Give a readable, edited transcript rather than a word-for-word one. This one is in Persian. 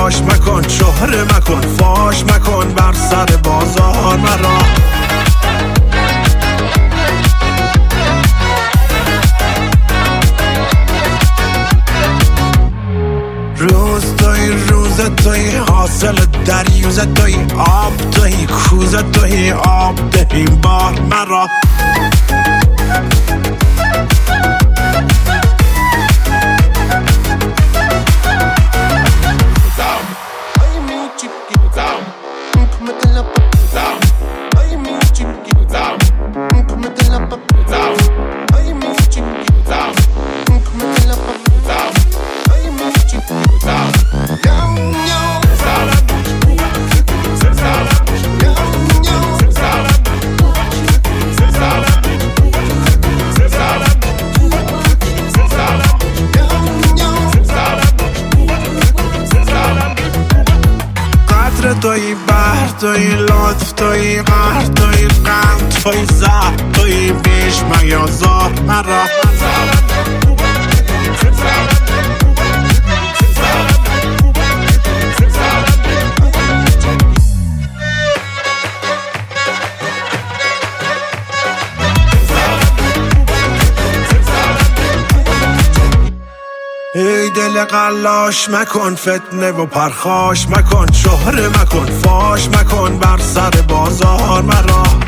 تلاش مکن، شهره مکن، فاش مکن بر سر بازار مرا. روز توی حاصل دریوز توی آب توی کوز توی آب دهیم بار مرا. توی بحر توی لطف توی قهر توی قند توی زهر توی بیش میازار مرا. ای دل قلاش مکن، فتنه و پرخاش مکن، شهره مکن، فاش مکن بر سر بازار مرا.